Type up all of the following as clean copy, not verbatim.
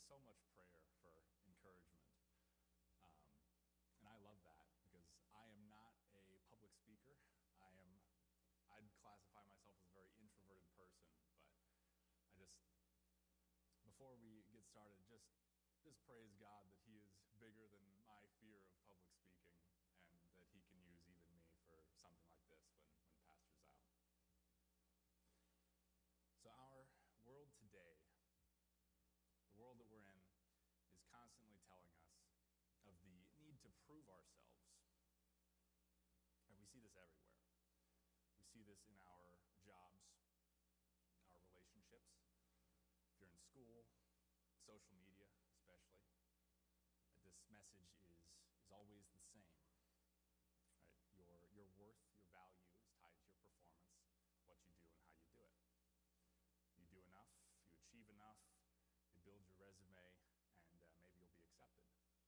so much prayer for encouragement. And I love that because I am not a public speaker. I'd classify myself as a very introverted person, but before we get started, just praise God that He is bigger than my fear of public speaking and that He can use even me for something like this when Pastor's out. So our world today, the world that we're in, is constantly telling us of the need to prove ourselves. And we see this everywhere. We see this in our jobs, our relationships. If you're in school, social media especially, this message is always the same. Right? Your worth, your value is tied to your performance, what you do and how you do it. You do enough, you achieve enough, you build your resume, and maybe you'll be accepted.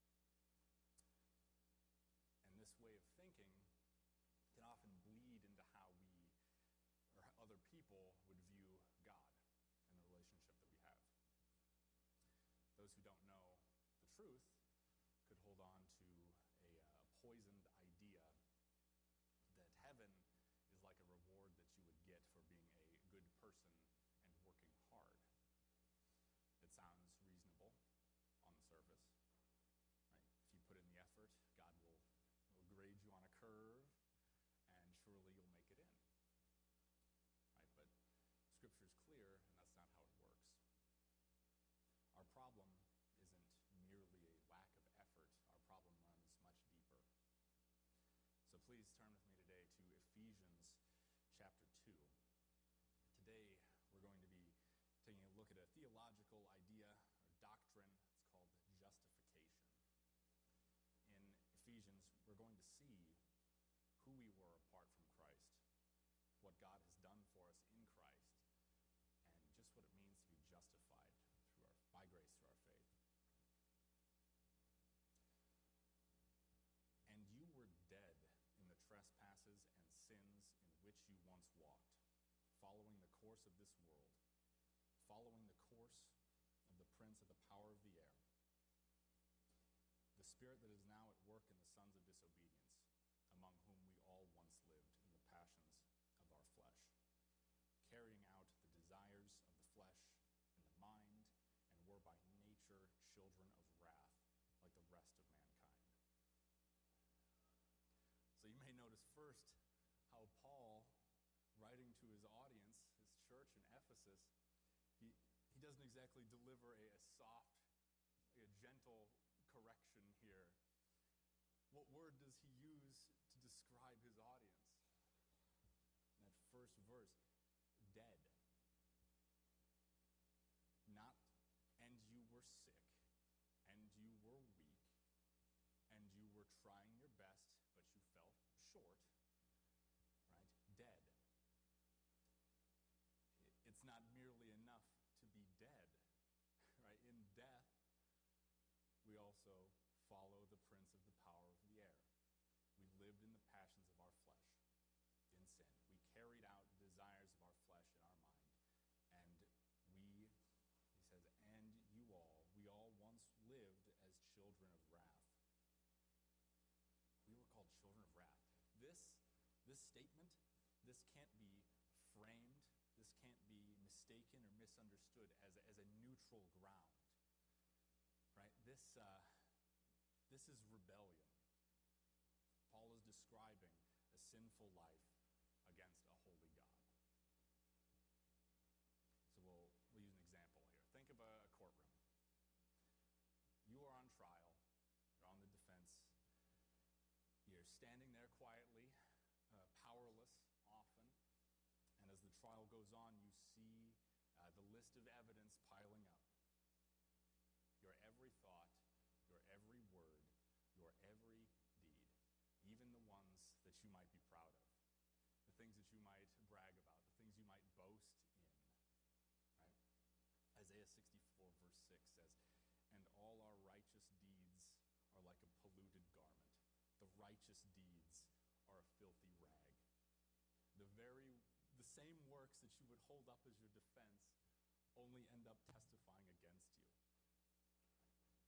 And this way of thinking can often bleed into how we or other people would view God and the relationship that we have. Those who don't know the truth could hold on to a poisoned idea that heaven is like a reward that you would get for being a good person and working hard. It sounds reasonable on the surface, right? If you put in the effort, God will grade you on a curve, and surely you'll make it in, right? But Scripture is clear, and that's not how it works. Our problem isn't merely a lack of effort. Our problem runs much deeper. So please turn with me today to Ephesians chapter 2. Today, we're going to be taking a look at a theological idea or doctrine. It's called justification. In Ephesians, we're going to see who we were apart from Christ, what God has done for us in Christ, and just what it means to be justified by grace through our faith. And you were dead in the trespasses and sins in which you once walked, following the course of this world, following the course of the prince of the power of the air, the spirit that is now at work in the sons of disobedience, among whom we all once lived in the passions of our flesh, carrying out the desires of the flesh and the mind, and were by nature children of wrath, like the rest of mankind. So you may notice first how Paul, writing to his audience, his church in Ephesus, he doesn't exactly deliver a soft, a gentle correction here. What word does he use to describe his audience? In that first verse, dead. Not, and you were sick, and you were weak, and you were trying your best, but you fell short, right? Dead. It's not merely enough to be dead, right? In death, we also follow the prince of the power of the air. We lived in the passions of our flesh, in sin. We carried out the desires of our flesh in our mind. And he says, and we all once lived as children of wrath. We were called children of wrath. This statement, this can't be framed, this can't be mistaken or misunderstood as a neutral ground, right? This is rebellion. Paul is describing a sinful life against a holy God. So we'll use an example here. Think of a courtroom. You are on trial. You're on the defense. You're standing there quietly, powerless often. And as the trial goes on, you see the list of evidence piling up. Your every thought, your every word, your every deed, even the ones that you might be proud of, the things that you might brag about, the things you might boast in. Right? Isaiah 64 verse 6 says, and all our righteous deeds are like a polluted garment. The righteous deeds are a filthy rag. The same works that you would hold up as your defense only end up testifying against you.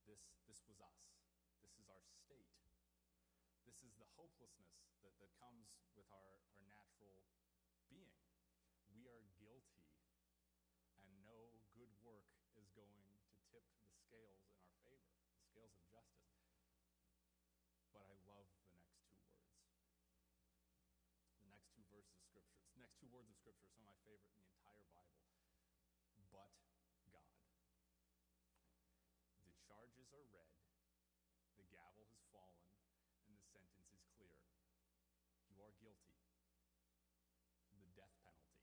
This was us. This is our state. This is the hopelessness that comes with our natural being. We are guilty, and no good work is going to tip the scales in our favor, the scales of justice. But I love the next two words. The next two verses of Scripture, next two words of Scripture are some of my favorite in the entire Bible. But God. The charges are read, the gavel has fallen, and the sentence is clear. You are guilty. The death penalty.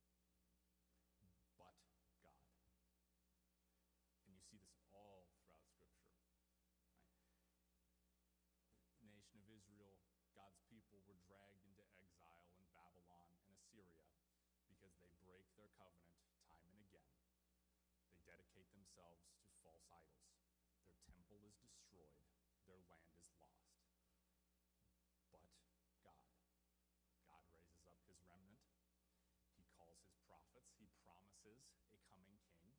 But God. And you see this all throughout Scripture. Right? The nation of Israel, God's people, were dragged into exile in Babylon and Assyria because they break their covenant time and again. They dedicate themselves to false idols. Their temple is destroyed. Their land is lost. But God. God raises up his remnant. He calls his prophets. He promises a coming king.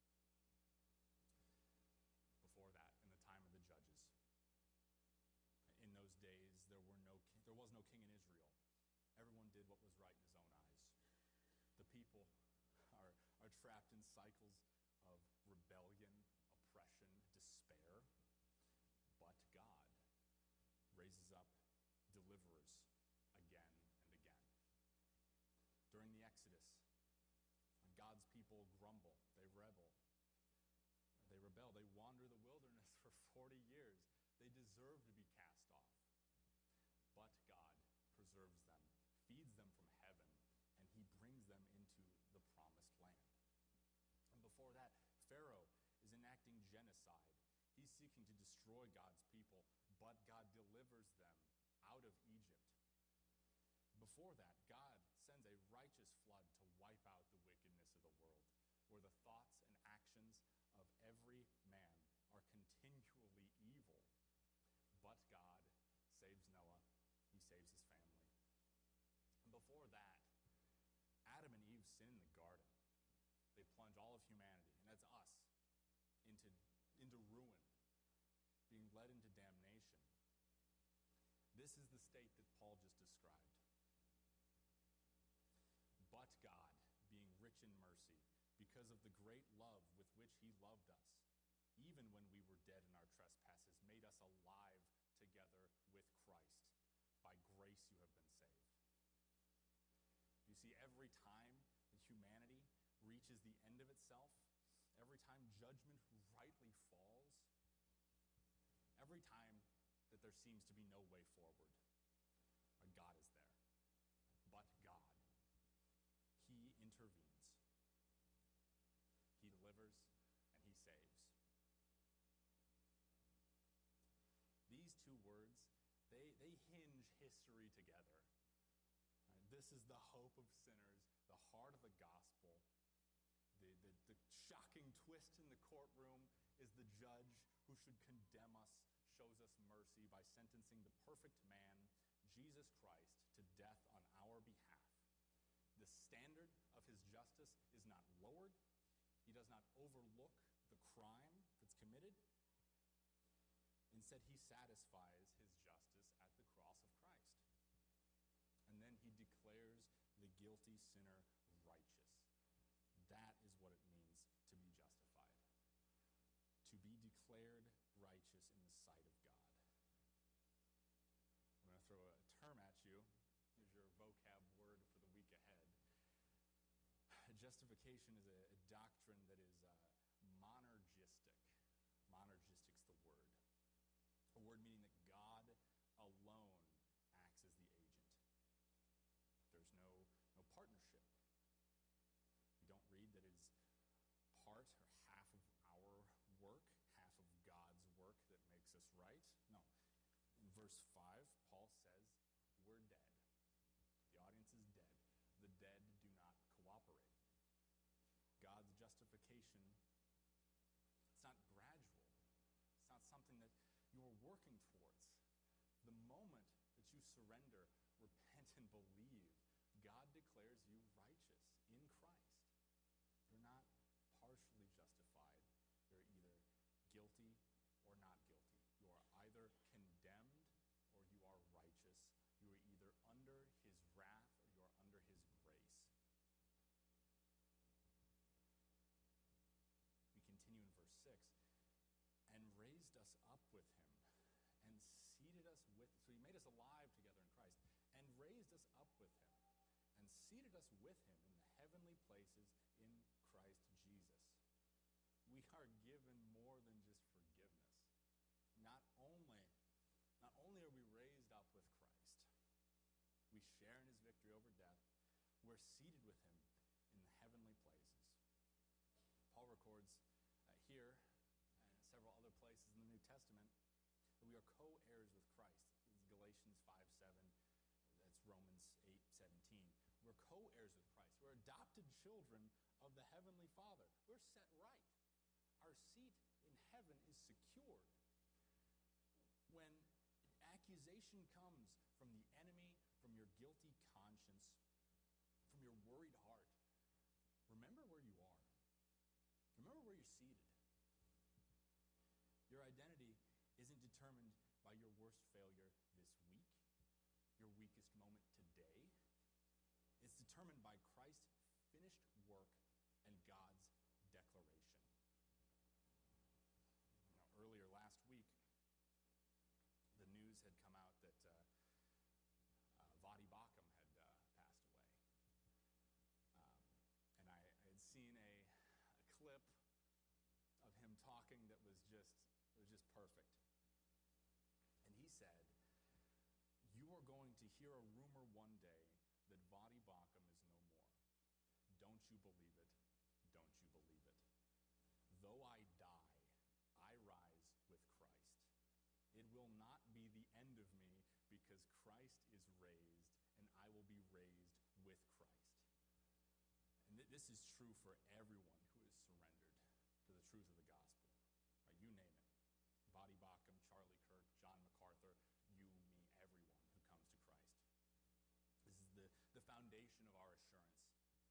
Before that, in the time of the judges, in those days, there was no king in Israel. Everyone did what was right in his own eyes. The people are trapped in cycles of rebellion, oppression, despair. But God raises up deliverers again and again. During the Exodus, God's people grumble, they rebel, they rebel, they wander the wilderness for 40 years. They deserve to be cast off. But God preserves them, feeds them from heaven, and he brings them into the promised land. And before that, Pharaoh is enacting genocide. He's seeking to destroy God's people, but God delivers them out of Egypt. Before that, God sends a righteous flood to wipe out the wickedness of the world, where the thoughts and actions of every man are continually evil. But God saves Noah. He saves his family. And before that, Adam and Eve sin in the garden. They plunge all of humanity, and that's us, into ruin, being led into damnation. This is the state that Paul just described. But God, being rich in mercy, because of the great love with which he loved us, even when we were dead in our trespasses, made us alive together with Christ. By grace you have been saved. You see, every time that humanity reaches the end of itself, every time judgment rightly falls, every time that there seems to be no way forward, God is there. But God, he intervenes. He delivers and he saves. These two words, they hinge history together. This is the hope of sinners, the heart of the gospel. The shocking twist in the courtroom is the judge who should condemn us shows us mercy by sentencing the perfect man, Jesus Christ, to death on our behalf. The standard of his justice is not lowered. He does not overlook the crime that's committed. Instead, he satisfies his justice at the cross of Christ. And then he declares the guilty sinner righteous. That is what it means to be justified. To be declared righteous in the sight of God. I'm going to throw a term at you. Here's your vocab word for the week ahead. Justification is a doctrine that is monergistic. Monergistic's the word. A word meaning that God alone acts as the agent. There's no partnership. We don't read that it's part or half of our work, half of God's work that makes us right. No. In verse 5, Paul says, we're dead. The audience is dead. The dead do not cooperate. God's justification, it's not gradual. It's not something that you're working towards. The moment that you surrender, repent, and believe, God declares you righteous in Christ. You're not partially justified. You're either guilty seated us with him in the heavenly places in Christ Jesus. We are given more than just forgiveness. Not only are we raised up with Christ, we share in his victory over death, we're seated with him in the heavenly places. Paul records here and several other places in the New Testament that we are co-heirs with Christ. This is Galatians 5:7. That's Romans 8:17. We're co-heirs with Christ. We're adopted children of the Heavenly Father. We're set right. Our seat in heaven is secured. When accusation comes from the enemy, from your guilty conscience, from your worried heart, remember where you are. Remember where you're seated. Your identity isn't determined by your worst failure this week, your weakest moment today. It's determined by Christ's finished work and God's declaration. Earlier last week, the news had come out that Voddie Baucham had passed away. And I had seen a clip of him talking that was just perfect. And he said, "You are going to hear a rumor one day that Voddie Baucham is no more. Don't you believe it? Don't you believe it? Though I die, I rise with Christ. It will not be the end of me because Christ is raised, and I will be raised with Christ." And this is true for everyone who is surrendered to the truth of the gospel. Right? You name it. Voddie Baucham, Charlie Kirk, John MacArthur, you, me, everyone who comes to Christ. This is the foundation of our assurance.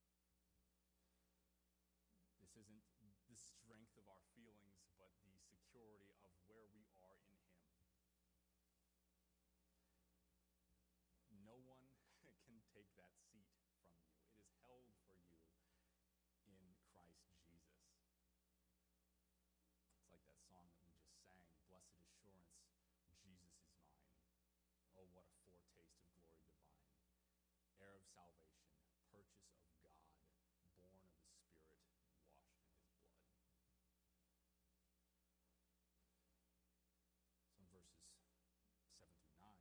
This isn't the strength of our feelings, but the security of where we are in him. No one can take that seat from you. It is held for you in Christ Jesus. It's like that song that we just sang, "Blessed Assurance, Jesus is mine. Oh, what a foretaste of glory divine. Heir of salvation, purchase of God, born of the Spirit, washed in his blood." Some verses 7 through 9.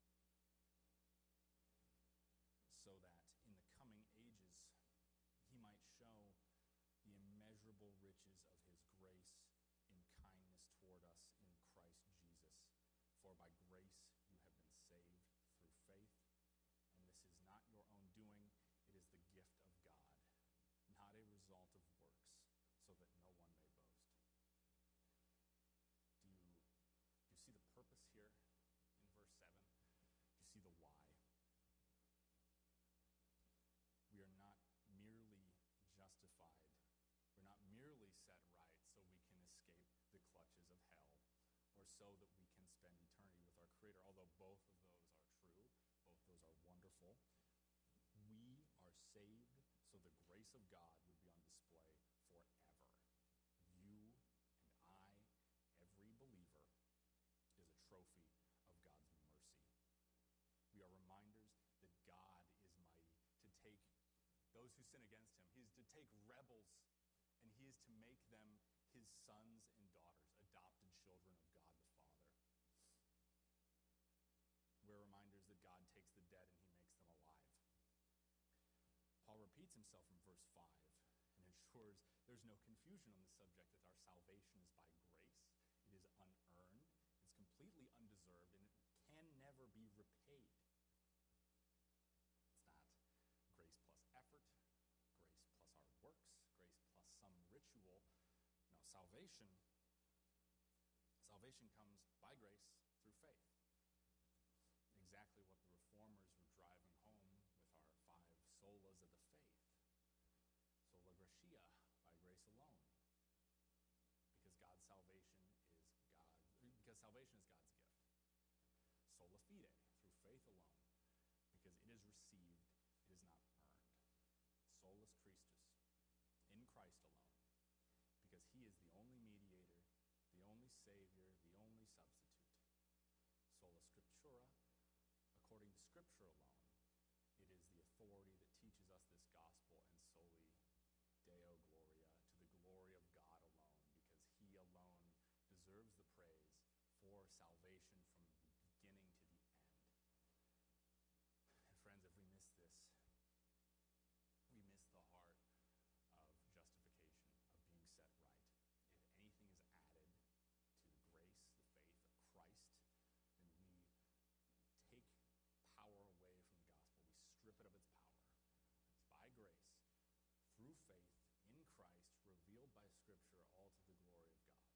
So that in the coming ages he might show the immeasurable riches of his grace in kindness toward us in Christ Jesus. For by grace you have been saved through faith, and this is not your own doing, it is the gift of God, not a result of works, so that no one may boast. Do you see the purpose here in verse 7? Do you see the why? We are not merely justified. We're not merely set right so we can escape the clutches of hell, or so that we can spend eternity with our Creator, although both of those are true, both those are wonderful. We are saved so the grace of God would be on display forever. You and I, every believer, is a trophy of God's mercy. We are reminders that God is mighty to take those who sin against him. He is to take rebels, and he is to make them his sons and daughters, adopted children of God the Father. We're reminders that God takes the dead and he makes them alive. Paul repeats himself from verse 5 and ensures there's no confusion on the subject that our salvation is by grace. It is unearned, it's completely undeserved, and it can never be repaid. It's not grace plus effort, grace plus our works, grace plus some ritual. No, salvation comes by grace through faith. Exactly what the Reformers were driving home with our 5 solas of the faith. Sola gratia, by grace alone. Because salvation is God's gift. Sola fide, through faith alone. Because it is received, it is not earned. Solus Christus, in Christ alone. Because he is the only mediator, the only Savior, the only substitute. Sola Scriptura, according to Scripture alone. It is the authority that teaches salvation from the beginning to the end. And friends, if we miss this, we miss the heart of justification, of being set right. If anything is added to the grace, the faith of Christ, then we take power away from the gospel. We strip it of its power. It's by grace, through faith in Christ, revealed by Scripture, all to the glory of God.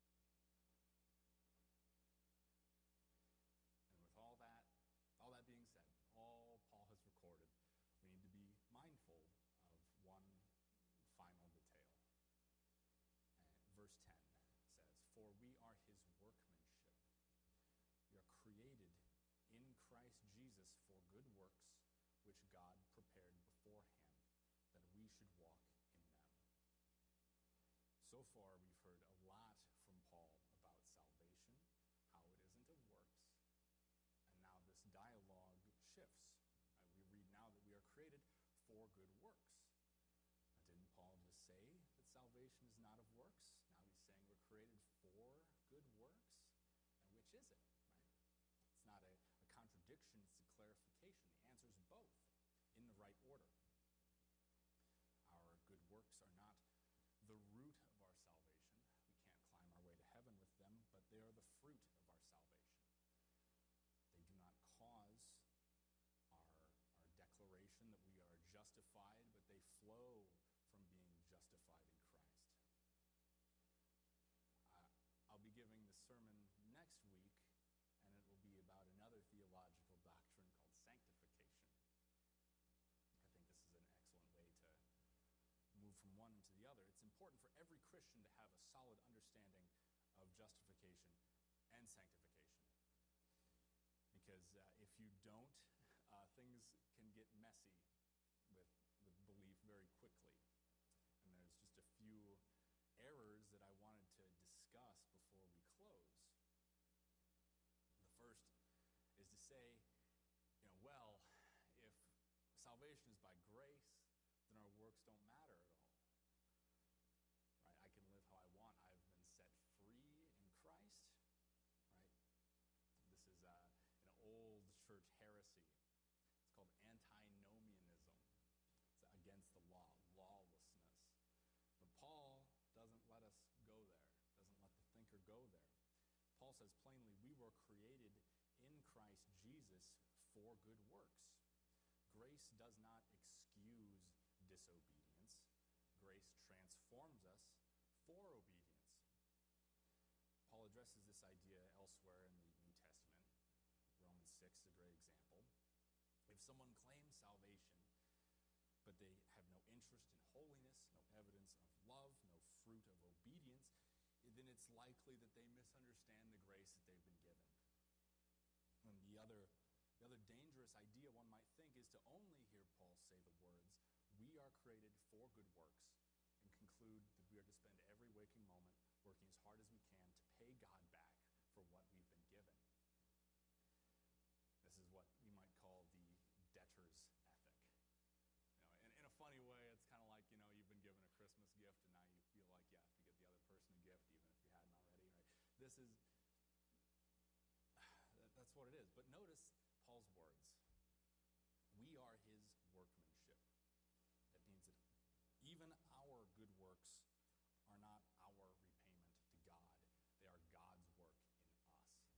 And with all that being said, all Paul has recorded, we need to be mindful of one final detail. Verse 10 says, "For we are his workmanship. We are created in Christ Jesus for good works, which God prepared beforehand, that we should walk in them." So far, we've heard a lot from Paul about salvation, how it isn't of works, and now this dialogue shifts. We read now that we are created for good works. Now, didn't Paul just say that salvation is not of works? Now he's saying we're created for good works. And which is it? Right? It's not a contradiction, it's a clarification. The answer is both, in the right order. Our good works are not the root of our salvation. We can't climb our way to heaven with them, but they are the fruit of our salvation. They do not cause our declaration that we are justified, but they flow from being justified in Christ. I'll be giving the sermon next week, and it will be about another theological doctrine called sanctification. I think this is an excellent way to move from one to the other. It's important for every Christian to have a solid understanding of justification and sanctification. Because if you don't, things can get messy with belief very quickly. And there's just a few errors that I wanted to discuss before we close. The first is to say, well, if salvation is by grace, then our works don't matter at all. Right? I can live how I want. I've been set free in Christ. Right? This is an old church heresy. It's called antinomianism. It's against the law, lawlessness. But Paul doesn't let us go there, doesn't let the thinker go there. Paul says plainly, we were created in Christ Jesus for good works. Grace does not excuse disobedience. Grace transforms us for obedience. Paul addresses this idea elsewhere in the New Testament. Romans 6 is a great example. If someone claims salvation, but they have no interest in holiness, no evidence of love, no fruit of obedience, then it's likely that they misunderstand the grace that they've been given. And the other dangerous idea one might think is to only hear Paul say the words, "We are created for good works," and conclude that we are to spend every waking moment working as hard as we can to pay God back for what we've been given. This is what we might call the debtor's ethic. In a funny way, it's kind of like, you've been given a Christmas gift, and now you feel like you have to get the other person a gift, even if you hadn't already, right? That's what it is. But notice Paul's words. We are his workmanship. That means that even our good works are not our repayment to God. They are God's work in us.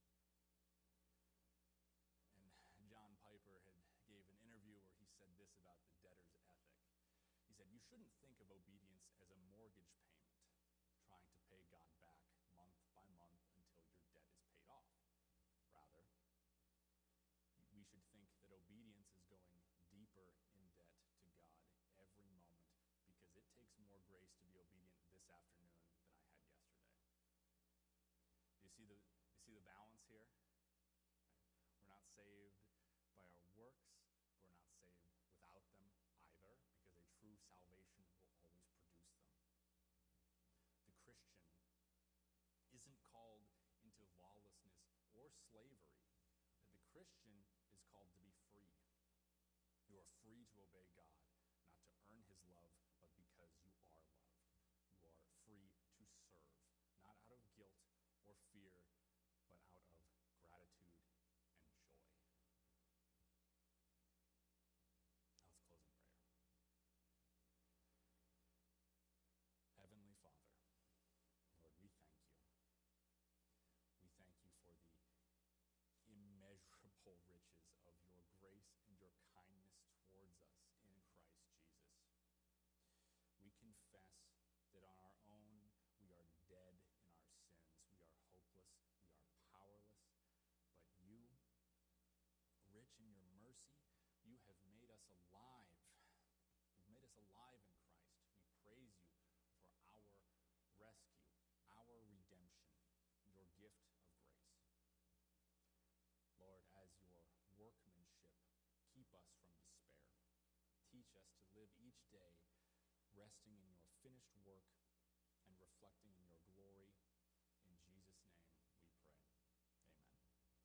And John Piper gave an interview where he said this about the debtor's ethic. He said, "You shouldn't think of obedience as a mortgage payment, trying to pay God back month by month until your debt is paid off. Rather, we should think that obedience is going deeper in debt to God every moment, because it takes more grace to be obedient this afternoon than I had yesterday." Do you see the balance here? We're not saved by our works. We're not saved without them either, because a true salvation will always produce them. The Christian isn't called into lawlessness or slavery. The Christian is called to be free. You are free to obey God, not to earn his love, but because you are loved. You are free to serve, not out of guilt or fear, but out of us alive. You've made us alive in Christ. We praise you for our rescue, our redemption, your gift of grace. Lord, as your workmanship, keep us from despair. Teach us to live each day resting in your finished work and reflecting in